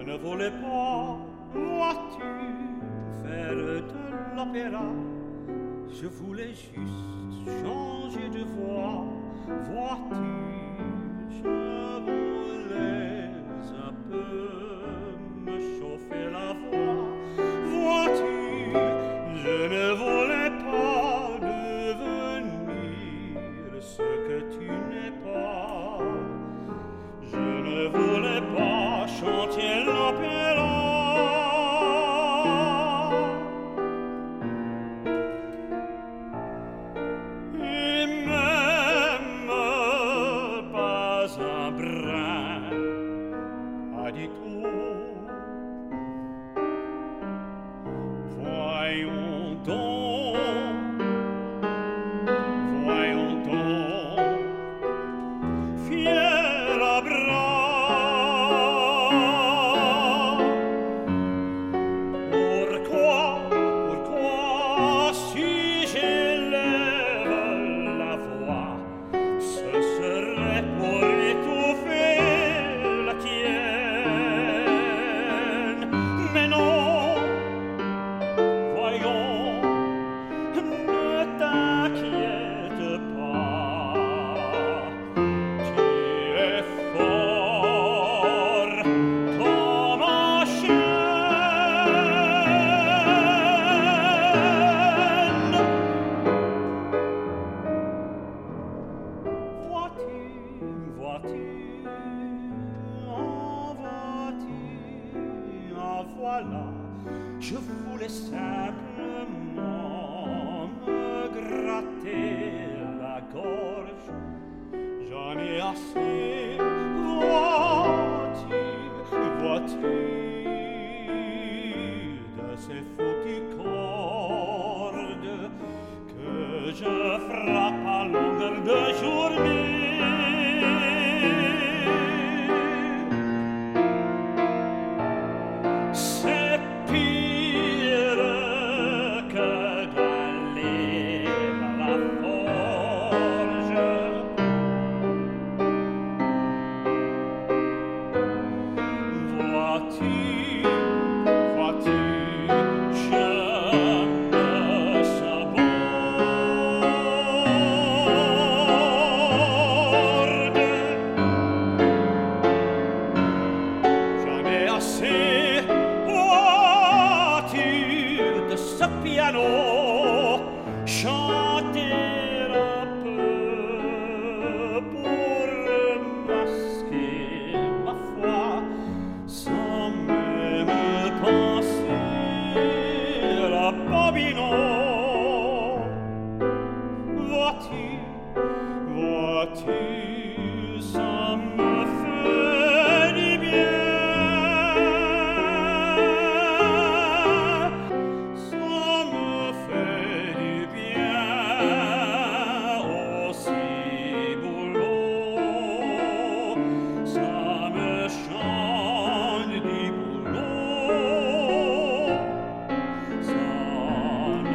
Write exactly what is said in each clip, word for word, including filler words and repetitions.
ne voulais pas, vois-tu, faire de l'opéra. Je voulais juste changer de voix, vois-tu, je voulais un peu me chauffer la voix, vois-tu, je ne voulais pas devenir ce que tu n'es pas. Je ne voulais pas chanter l'opéra. Et même pas un brin, pas du tout. Voyons donc, voyons donc, fier à bras. Pourquoi, pourquoi, si j'élève la voix, ce serait pour étouffer la tienne. Mais non, voyons, ne t'inquiète pas, tu es fort comme un chêne. Vois-tu, vois-tu, en vois-tu, en voilà, je voulais simplement me gratter la gorge. J'en ai assez, vois-tu, vois-tu, de ces foutues cordes que je frappe à longueur de journée. C'est pire que d'aller à la forge. Vois-tu, vois-tu, je me saborde. J'en ai assez, vois-tu, de ce piano, chanter un peu pour masquer ma foi, sans même penser à Bobino. Vois-tu, vois-tu, ça me fait du bien. Ça me fait du bien aussi boulot. Ça me change du boulot. Ça ne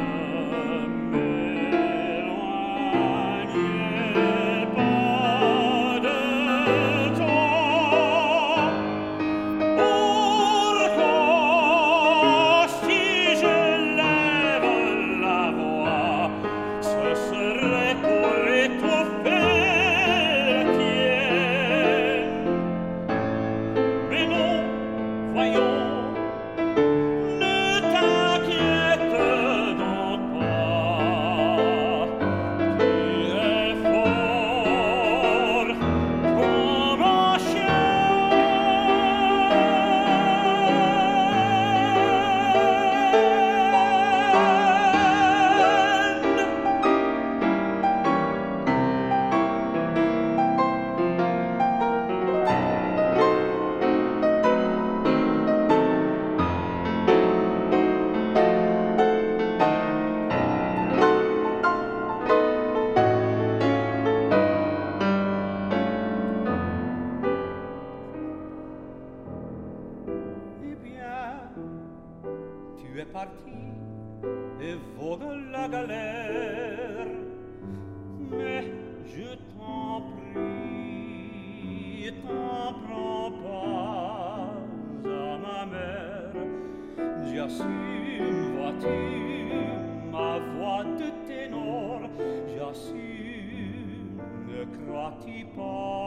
m'éloigne pas de toi. Pourquoi, si je lève la voix, ce serait pour étouffer la tienne. Mais non, voyons, ne t'inquiète donc pas, tu es fort comme un Eh bien, tu es parti et vogue la galère, mais je t'en prie, t'en prends pas à J'assume, vois-tu, ma voix de ténor, j'assume, ne crois-tu pas?